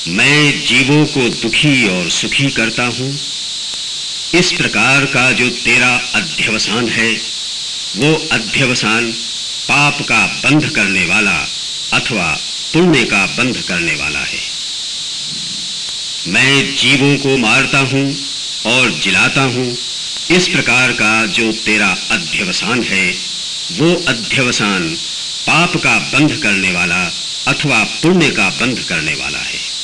मैं जीवों को दुखी और सुखी करता हूँ। इस प्रकार का जो तेरा अध्यवसान है, वो अध्यवसान पाप का बंध करने वाला अथवा पुण्य का बंध करने वाला है। मैं जीवों को मारता हूँ और जिलाता हूँ। इस प्रकार का जो तेरा अध्यवसान है, वो अध्यवसान पाप का बंध करने वाला अथवा पुण्य का बंध करने वाला है।